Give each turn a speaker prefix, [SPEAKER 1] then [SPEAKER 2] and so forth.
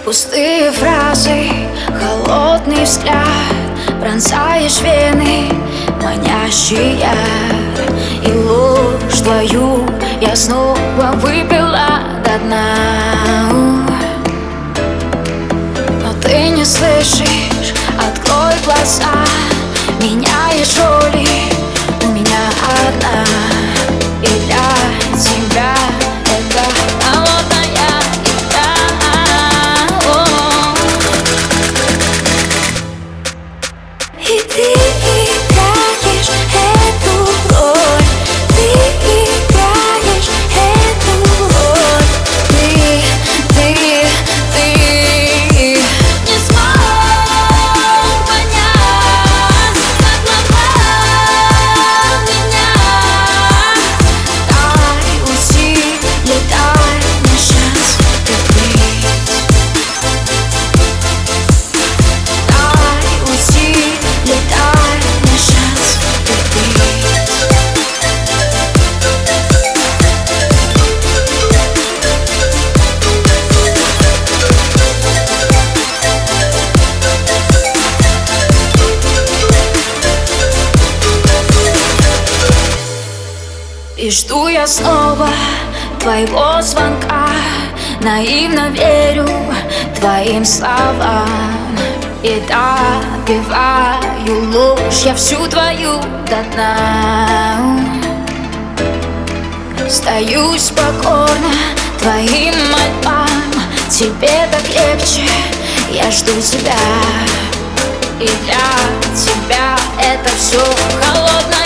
[SPEAKER 1] Пустые фразы, холодный взгляд, пронзаешь вены, манящая. И ложь твою я снова выпила до дна. Но ты не слышишь, открой глаза, меняешь роли, у меня одна. И для тебя это холодная еда. И ты играешь эту роль, ты играешь эту роль. Ты не смог понять, как ломал меня. Дай усилия, дай мне шанс любить. Дай усилия, дай мне шанс любить. И жду я снова твоего звонка, наивно верю твоим словам. И допиваю ложь я всю твою до дна. Сдаюсь покорно твоим мольбам, тебе так легче, я жду тебя. И для тебя это все холодное.